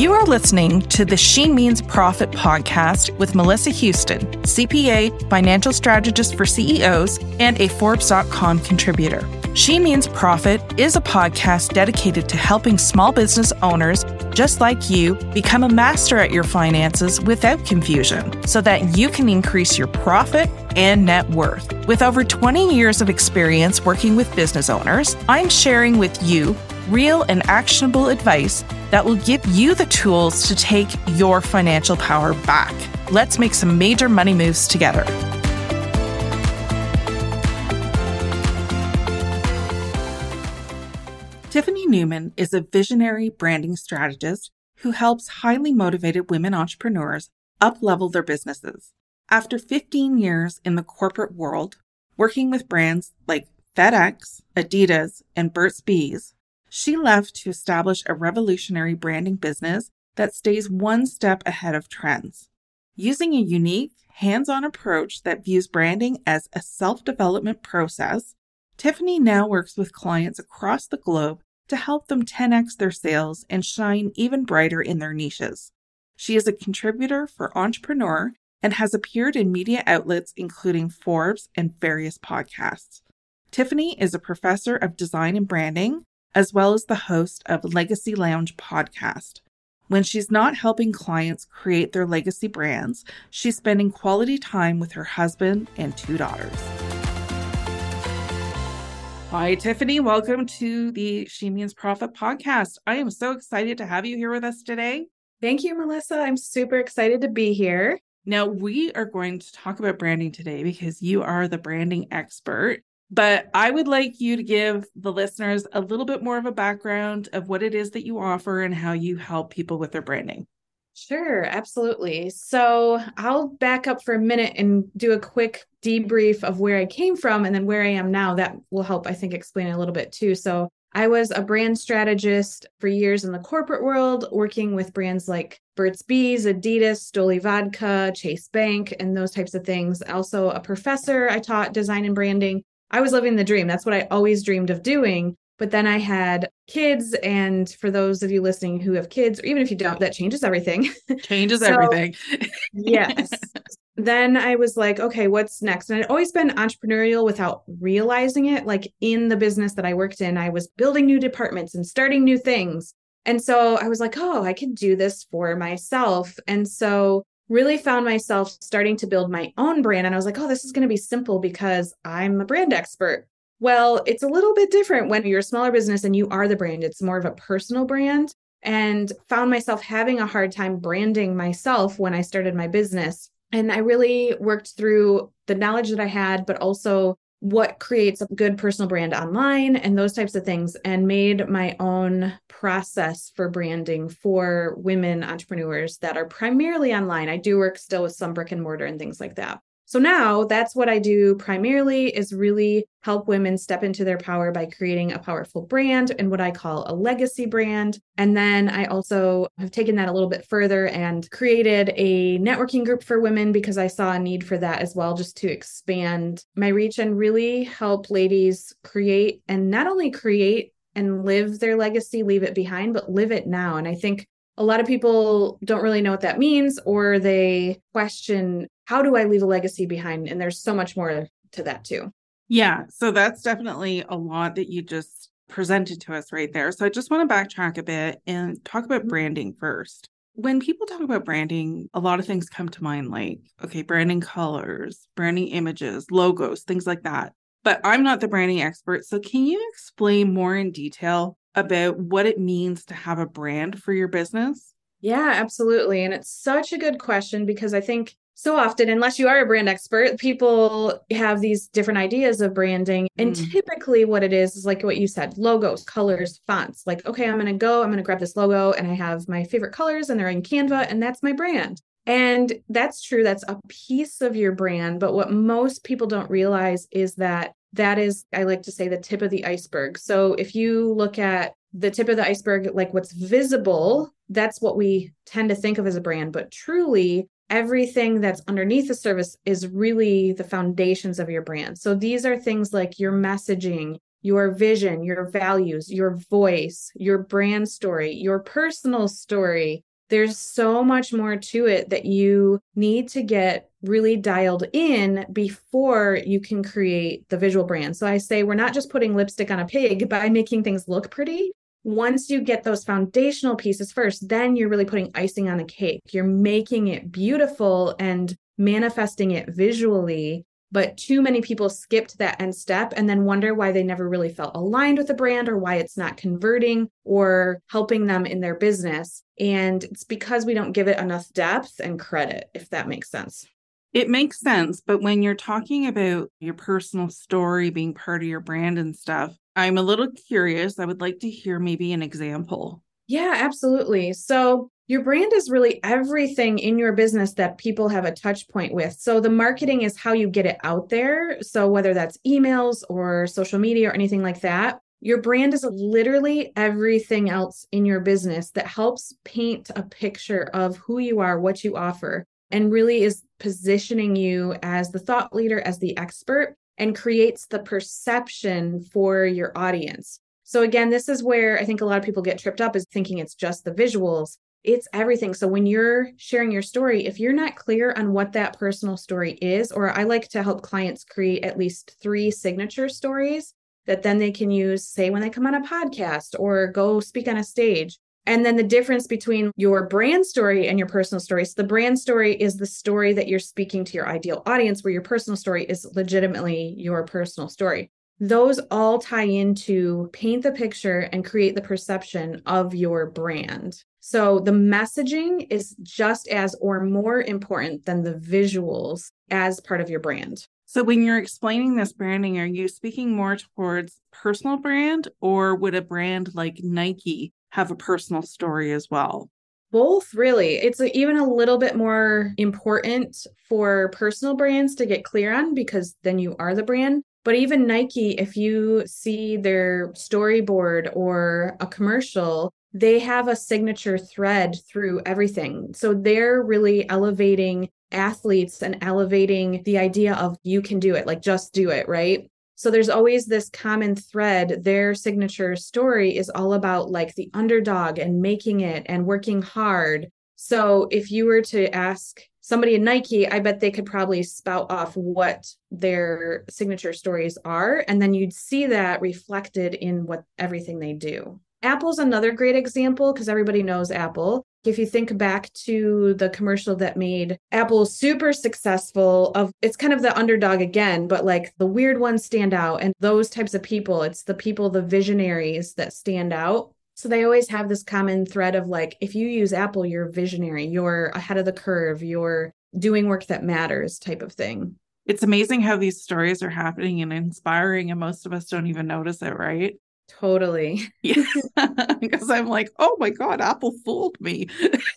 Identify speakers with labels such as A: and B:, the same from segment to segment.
A: You are listening to the She Means Profit podcast with Melissa Houston, CPA, financial strategist for CEOs, and a Forbes.com contributor. She Means Profit is a podcast dedicated to helping small business owners just like you become a master at your finances without confusion so that you can increase your profit and net worth. With over 20 years of experience working with business owners, I'm sharing with you real and actionable advice that will give you the tools to take your financial power back. Let's make some major money moves together. Tiffany Newman is a visionary branding strategist who helps highly motivated women entrepreneurs up-level their businesses. After 15 years in the corporate world, working with brands like FedEx, Adidas, and Burt's Bees, she left to establish a revolutionary branding business that stays one step ahead of trends. Using a unique, hands-on approach that views branding as a self-development process, Tiffany now works with clients across the globe to help them 10x their sales and shine even brighter in their niches. She is a contributor for Entrepreneur and has appeared in media outlets including Forbes and various podcasts. Tiffany is a professor of design and branding, as well as the host of Legacy Lounge podcast. When she's not helping clients create their legacy brands, she's spending quality time with her husband and 2 daughters. Hi, Tiffany. Welcome to the She Means Profit podcast. I am so excited to have you here with us today.
B: Thank you, Melissa. I'm super excited to be here.
A: Now, we are going to talk about branding today because you are the branding expert, but I would like you to give the listeners a little bit more of a background of what it is that you offer and how you help people with their branding.
B: Sure, absolutely. So I'll back up for a minute and do a quick debrief of where I came from and then where I am now. That will help, I think, explain a little bit too. So I was a brand strategist for years in the corporate world, working with brands like Burt's Bees, Adidas, Stoli Vodka, Chase Bank, and those types of things. Also a professor. I taught design and branding. I was living the dream. That's what I always dreamed of doing. But then I had kids. And for those of you listening who have kids, or even if you don't, that changes everything.
A: Changes everything.
B: Yes. Then I was like, okay, what's next? And I'd always been entrepreneurial without realizing it. Like in the business that I worked in, I was building new departments and starting new things. And so I was like, oh, I could do this for myself. And so really found myself starting to build my own brand. And I was like, oh, this is going to be simple because I'm a brand expert. Well, it's a little bit different when you're a smaller business and you are the brand. It's more of a personal brand, and found myself having a hard time branding myself when I started my business. And I really worked through the knowledge that I had, but also what creates a good personal brand online and those types of things, and made my own process for branding for women entrepreneurs that are primarily online. I do work still with some brick and mortar and things like that. So now that's what I do primarily, is really help women step into their power by creating a powerful brand and what I call a legacy brand. And then I also have taken that a little bit further and created a networking group for women because I saw a need for that as well, just to expand my reach and really help ladies create, and not only create and live their legacy, leave it behind, but live it now. And I think a lot of people don't really know what that means, or they question, how do I leave a legacy behind? And there's so much more to that too.
A: Yeah, so that's definitely a lot that you just presented to us right there. So I just want to backtrack a bit and talk about branding first. When people talk about branding, a lot of things come to mind, like, okay, branding colors, branding images, logos, things like that. But I'm not the branding expert. So can you explain more in detail about what it means to have a brand for your business?
B: Yeah, absolutely. And it's such a good question because I think so often, unless you are a brand expert, people have these different ideas of branding. And typically what it is like what you said, logos, colors, fonts. Like, okay, I'm going to grab this logo and I have my favorite colors and they're in Canva and that's my brand. And that's true. That's a piece of your brand. But what most people don't realize is that is, I like to say, the tip of the iceberg. So if you look at the tip of the iceberg, like what's visible, that's what we tend to think of as a brand. But truly, everything that's underneath the surface is really the foundations of your brand. So these are things like your messaging, your vision, your values, your voice, your brand story, your personal story, There's so much more to it that you need to get really dialed in before you can create the visual brand. So I say we're not just putting lipstick on a pig by making things look pretty. Once you get those foundational pieces first, then you're really putting icing on the cake. You're making it beautiful and manifesting it visually. But too many people skipped that end step and then wonder why they never really felt aligned with the brand or why it's not converting or helping them in their business. And it's because we don't give it enough depth and credit, if that makes sense.
A: It makes sense. But when you're talking about your personal story being part of your brand and stuff, I'm a little curious. I would like to hear maybe an example.
B: Yeah, absolutely. So your brand is really everything in your business that people have a touch point with. So the marketing is how you get it out there. So whether that's emails or social media or anything like that, your brand is literally everything else in your business that helps paint a picture of who you are, what you offer, and really is positioning you as the thought leader, as the expert, and creates the perception for your audience. So again, this is where I think a lot of people get tripped up, is thinking it's just the visuals. It's everything. So when you're sharing your story, if you're not clear on what that personal story is, or I like to help clients create at least 3 signature stories that then they can use, say, when they come on a podcast or go speak on a stage. And then the difference between your brand story and your personal story. So the brand story is the story that you're speaking to your ideal audience, where your personal story is legitimately your personal story. Those all tie into paint the picture and create the perception of your brand. So the messaging is just as or more important than the visuals as part of your brand.
A: So when you're explaining this branding, are you speaking more towards personal brand, or would a brand like Nike have a personal story as well?
B: Both, really. It's even a little bit more important for personal brands to get clear on, because then you are the brand. But even Nike, if you see their storyboard or a commercial, they have a signature thread through everything. So they're really elevating athletes and elevating the idea of you can do it, like just do it, right? So there's always this common thread. Their signature story is all about like the underdog and making it and working hard. So if you were to ask somebody in Nike, I bet they could probably spout off what their signature stories are. And then you'd see that reflected in what everything they do. Apple's another great example because everybody knows Apple. If you think back to the commercial that made Apple super successful, it's kind of the underdog again, but like the weird ones stand out, and those types of people, it's the people, the visionaries that stand out. So they always have this common thread of like, if you use Apple, you're visionary, you're ahead of the curve, you're doing work that matters type of thing.
A: It's amazing how these stories are happening and inspiring, and most of us don't even notice it, right?
B: Totally.
A: Yeah. Because I'm like, oh my God, Apple fooled me.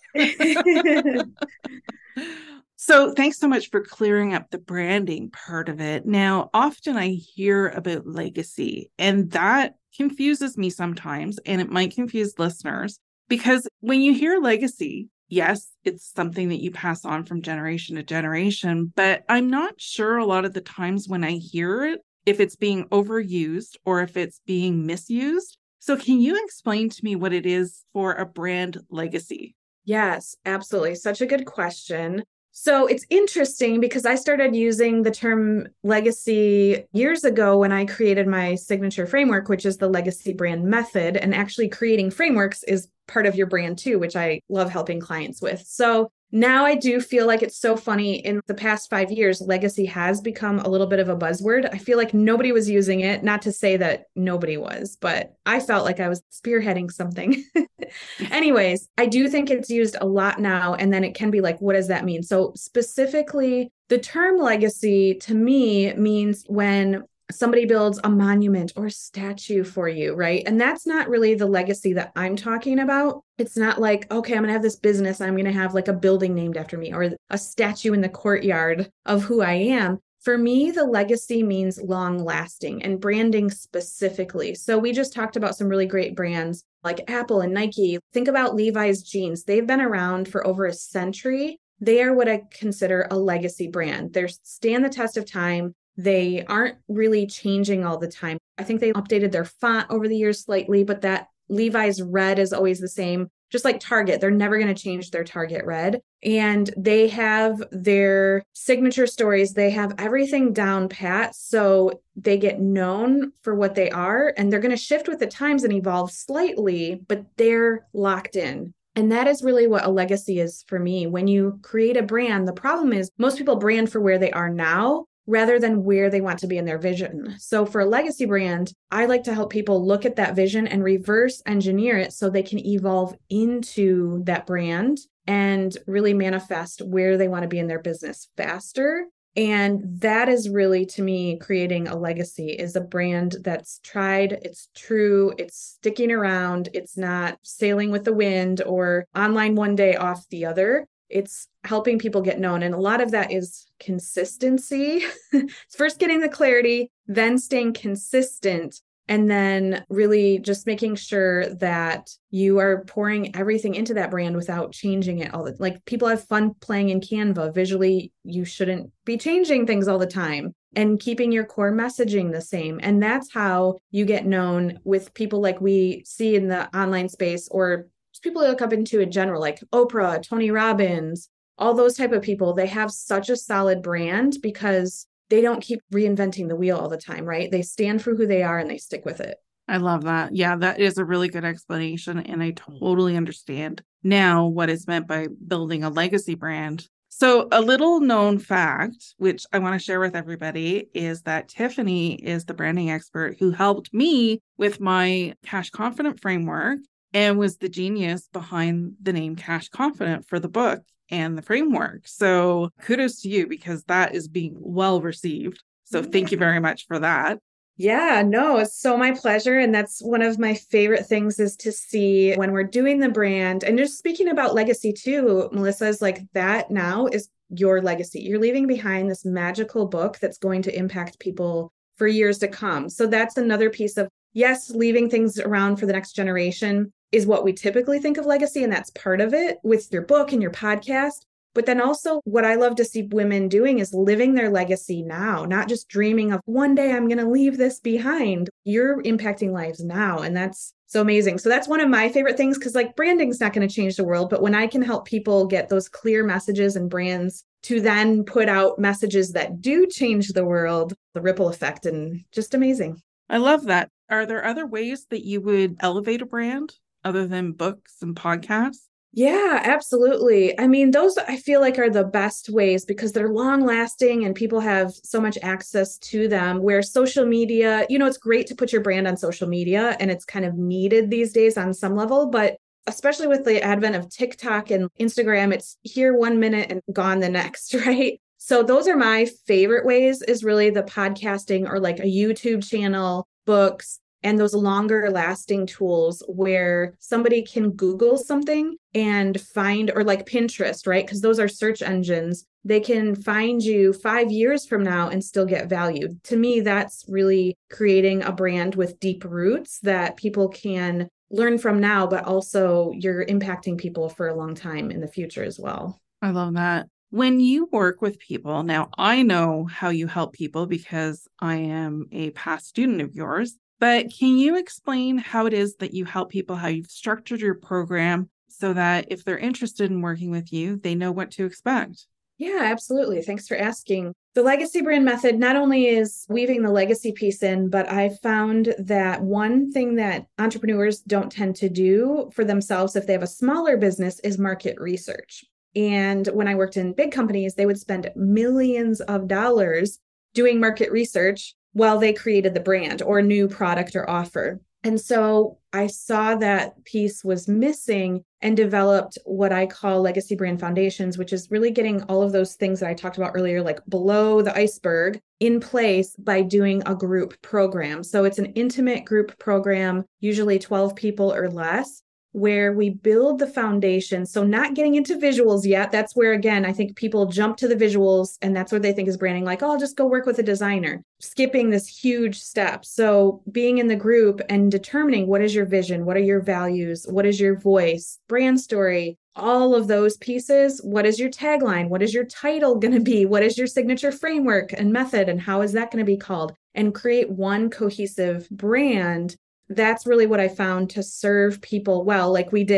A: So thanks so much for clearing up the branding part of it. Now, often I hear about legacy, and that confuses me sometimes, and it might confuse listeners, because when you hear legacy, yes, it's something that you pass on from generation to generation, but I'm not sure a lot of the times when I hear it, if it's being overused or if it's being misused. So can you explain to me what it is for a brand legacy?
B: Yes, absolutely. Such a good question. So it's interesting because I started using the term legacy years ago when I created my signature framework, which is the legacy brand method. And actually creating frameworks is part of your brand too, which I love helping clients with. So now I do feel like it's so funny. In the past 5 years, legacy has become a little bit of a buzzword. I feel like nobody was using it, not to say that nobody was, but I felt like I was spearheading something. Anyways, I do think it's used a lot now. And then it can be like, what does that mean? So specifically, the term legacy to me means when somebody builds a monument or statue for you, right? And that's not really the legacy that I'm talking about. It's not like, okay, I'm going to have this business. I'm going to have like a building named after me or a statue in the courtyard of who I am. For me, the legacy means long lasting and branding specifically. So we just talked about some really great brands like Apple and Nike. Think about Levi's jeans. They've been around for over a century. They are what I consider a legacy brand. They stand the test of time. They aren't really changing all the time. I think they updated their font over the years slightly, but that Levi's red is always the same. just like Target, they're never going to change their Target red. And they have their signature stories. They have everything down pat. So they get known for what they are, and they're going to shift with the times and evolve slightly, but they're locked in. And that is really what a legacy is for me. When you create a brand, the problem is most people brand for where they are now rather than where they want to be in their vision. So for a legacy brand, I like to help people look at that vision and reverse engineer it so they can evolve into that brand and really manifest where they want to be in their business faster. And that is really, to me, creating a legacy is a brand that's tried, it's true, it's sticking around, it's not sailing with the wind or online one day off the other. It's helping people get known. And a lot of that is consistency. It's first getting the clarity, then staying consistent, and then really just making sure that you are pouring everything into that brand without changing it all the like people have fun playing in Canva. Visually, you shouldn't be changing things all the time and keeping your core messaging the same. And that's how you get known with people like we see in the online space or people I look up into in general, like Oprah, Tony Robbins, all those type of people. They have such a solid brand because they don't keep reinventing the wheel all the time, right? They stand for who they are and they stick with it.
A: I love that. Yeah, that is a really good explanation. And I totally understand now what is meant by building a legacy brand. So a little known fact, which I want to share with everybody, is that Tiffany is the branding expert who helped me with my Cash Confident framework and was the genius behind the name Cash Confident for the book and the framework. So kudos to you because that is being well received. So thank you very much for that.
B: Yeah, no, it's so my pleasure. And that's one of my favorite things is to see when we're doing the brand and just speaking about legacy too, Melissa, is like that now is your legacy. You're leaving behind this magical book that's going to impact people for years to come. So that's another piece of, yes, leaving things around for the next generation is what we typically think of legacy. And that's part of it with your book and your podcast. But then also what I love to see women doing is living their legacy now, not just dreaming of one day I'm going to leave this behind. You're impacting lives now. And that's so amazing. So that's one of my favorite things because like branding's not going to change the world. But when I can help people get those clear messages and brands to then put out messages that do change the world, the ripple effect and just amazing.
A: I love that. Are there other ways that you would elevate a brand other than books and podcasts?
B: Yeah, absolutely. I mean, those I feel like are the best ways because they're long lasting and people have so much access to them. Where social media, it's great to put your brand on social media and it's kind of needed these days on some level, but especially with the advent of TikTok and Instagram, it's here 1 minute and gone the next, right? So those are my favorite ways is really the podcasting or like a YouTube channel, books, and those longer lasting tools where somebody can Google something and find, or like Pinterest, right? Because those are search engines. They can find you 5 years from now and still get value. To me, that's really creating a brand with deep roots that people can learn from now, but also you're impacting people for a long time in the future as well.
A: I love that. When you work with people, now I know how you help people because I am a past student of yours. But can you explain how it is that you help people, how you've structured your program so that if they're interested in working with you, they know what to expect?
B: Yeah, absolutely. Thanks for asking. The legacy brand method not only is weaving the legacy piece in, but I've found that one thing that entrepreneurs don't tend to do for themselves if they have a smaller business is market research. And when I worked in big companies, they would spend millions of dollars doing market research while they created the brand or new product or offer. And so I saw that piece was missing and developed what I call legacy brand foundations, which is really getting all of those things that I talked about earlier, like below the iceberg, in place by doing a group program. So it's an intimate group program, usually 12 people or less, where we build the foundation. So not getting into visuals yet. That's where, again, I think people jump to the visuals and that's what they think is branding. Like, oh, I'll just go work with a designer, skipping this huge step. So being in the group and determining what is your vision? What are your values? What is your voice, brand story, all of those pieces? What is your tagline? What is your title going to be? What is your signature framework and method? And how is that going to be called? And create one cohesive brand. That's really what I found to serve people well, like we did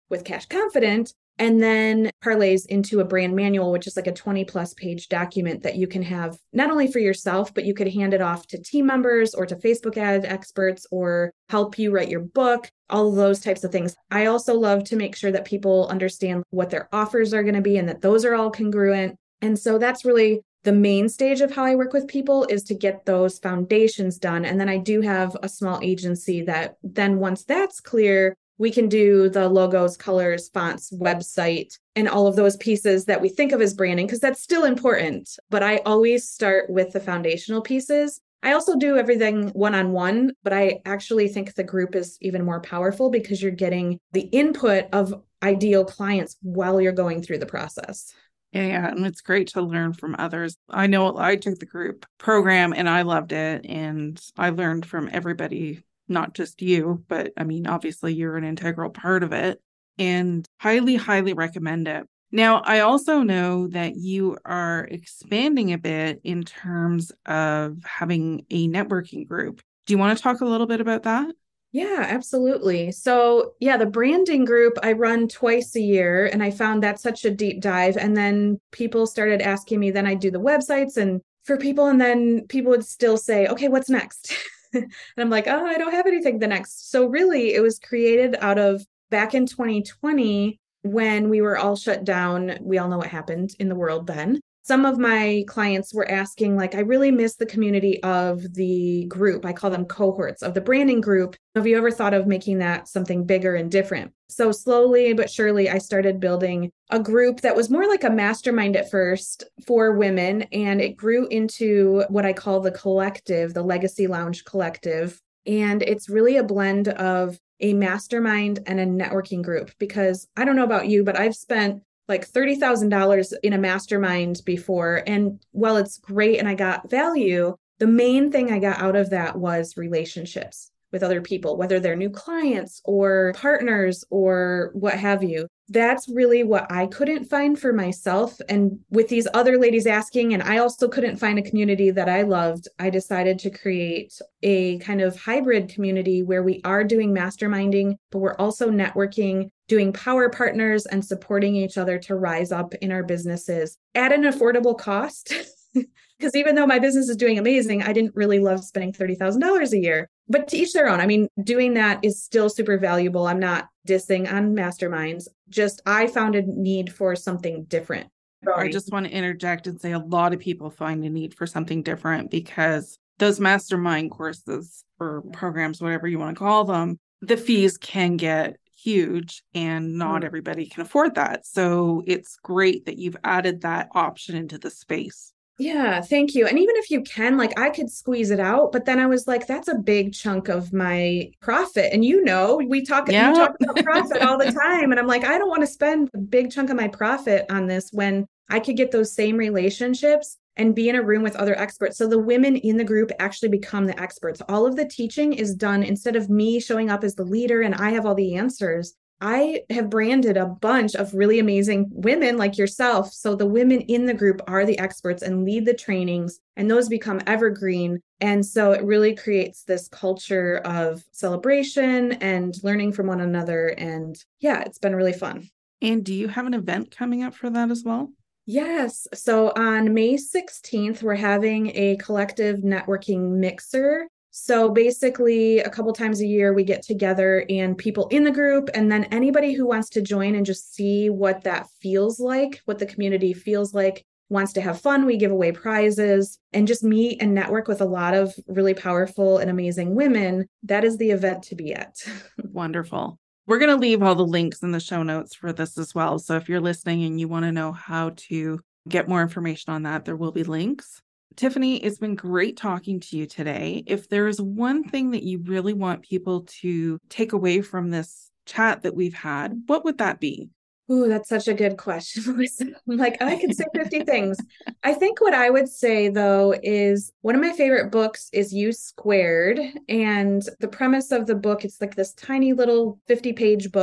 B: with Cash Confident, and then parlays into a brand manual, which is like a 20+ page document that you can have not only for yourself, but you could hand it off to team members or to Facebook ad experts or help you write your book, all of those types of things. I also love to make sure that people understand what their offers are going to be and that those are all congruent. And so that's really the main stage of how I work with people, is to get those foundations done. And then I do have a small agency that then once that's clear, we can do the logos, colors, fonts, website, and all of those pieces that we think of as branding, because that's still important. But I always start with the foundational pieces. I also do everything one-on-one, but I actually think the group is even more powerful because you're getting the input of ideal clients while you're going through the process.
A: Yeah, and it's great to learn from others. I know I took the group program and I loved it, and I learned from everybody, not just you, but I mean, obviously you're an integral part of it, and highly, highly recommend it. Now, I also know that you are expanding a bit in terms of having a networking group. Do you want to talk a little bit about that?
B: Yeah, absolutely. So, yeah, the branding group I run twice a year, and I found that such a deep dive. And then people started asking me, then I do the websites and for people, and then people would still say, okay, what's next? And I'm like, oh, I don't have anything the next. So, really, it was created out of back in 2020 when we were all shut down. We all know what happened in the world then. Some of my clients were asking, like, I really miss the community of the group. I call them cohorts of the branding group. Have you ever thought of making that something bigger and different? So slowly but surely, I started building a group that was more like a mastermind at first for women. And it grew into what I call the collective, the Legacy Lounge Collective. And it's really a blend of a mastermind and a networking group, because I don't know about you, but I've spent like $30,000 in a mastermind before. And while it's great and I got value, the main thing I got out of that was relationships with other people, whether they're new clients or partners or what have you. That's really what I couldn't find for myself. And with these other ladies asking, and I also couldn't find a community that I loved, I decided to create a kind of hybrid community where we are doing masterminding, but we're also networking, doing power partners, and supporting each other to rise up in our businesses at an affordable cost. Because even though my business is doing amazing, I didn't really love spending $30,000 a year. But to each their own. I mean, doing that is still super valuable. I'm not dissing on masterminds. Just I found a need for something different.
A: I just want to interject and say a lot of people find a need for something different, because those mastermind courses or programs, whatever you want to call them, the fees can get huge and not everybody can afford that. So it's great that you've added that option into the space.
B: Yeah, thank you. And even if you can, like, I could squeeze it out, but then I was like, that's a big chunk of my profit. And you talk about profit all the time. And I'm like, I don't want to spend a big chunk of my profit on this when I could get those same relationships and be in a room with other experts. So the women in the group actually become the experts. All of the teaching is done instead of me showing up as the leader and I have all the answers. I have branded a bunch of really amazing women like yourself. So the women in the group are the experts and lead the trainings, and those become evergreen. And so it really creates this culture of celebration and learning from one another. And yeah, it's been really fun.
A: And do you have an event coming up for that as well?
B: Yes. So on May 16th, we're having a collective networking mixer. So basically, a couple times a year, we get together and people in the group, and then anybody who wants to join and just see what that feels like, what the community feels like, wants to have fun. We give away prizes and just meet and network with a lot of really powerful and amazing women. That is the event to be at.
A: Wonderful. We're going to leave all the links in the show notes for this as well. So if you're listening and you want to know how to get more information on that, there will be links. Tiffany, it's been great talking to you today. If there's one thing that you really want people to take away from this chat that we've had, what would that be?
B: Ooh, that's such a good question, Melissa. I'm like, I could say 50 things. I think what I would say, though, is one of my favorite books is U Squared. And the premise of the book, it's like this tiny little 50-page book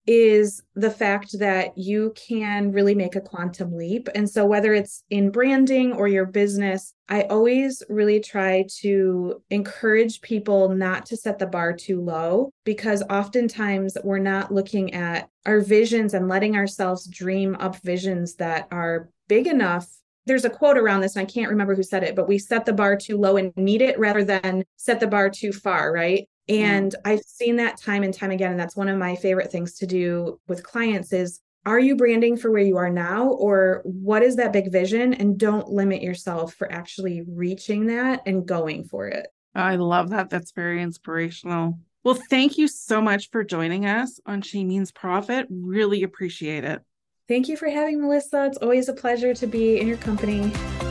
B: is the fact that you can really make a quantum leap. And so whether it's in branding or your business, I always really try to encourage people not to set the bar too low, because oftentimes we're not looking at our visions and letting ourselves dream up visions that are big enough. There's a quote around this, and I can't remember who said it, but we set the bar too low and meet it rather than set the bar too far, right? And I've seen that time and time again. And that's one of my favorite things to do with clients is, are you branding for where you are now? Or what is that big vision? And don't limit yourself for actually reaching that and going for it.
A: I love that. That's very inspirational. Well, thank you so much for joining us on She Means Profit. Really appreciate it.
B: Thank you for having me, Melissa. It's always a pleasure to be in your company.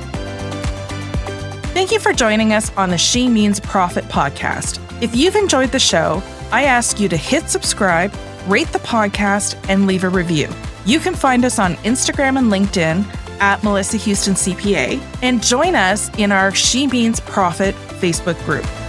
A: Thank you for joining us on the She Means Profit podcast. If you've enjoyed the show, I ask you to hit subscribe, rate the podcast, and leave a review. You can find us on Instagram and LinkedIn at Melissa Houston CPA, and join us in our She Means Profit Facebook group.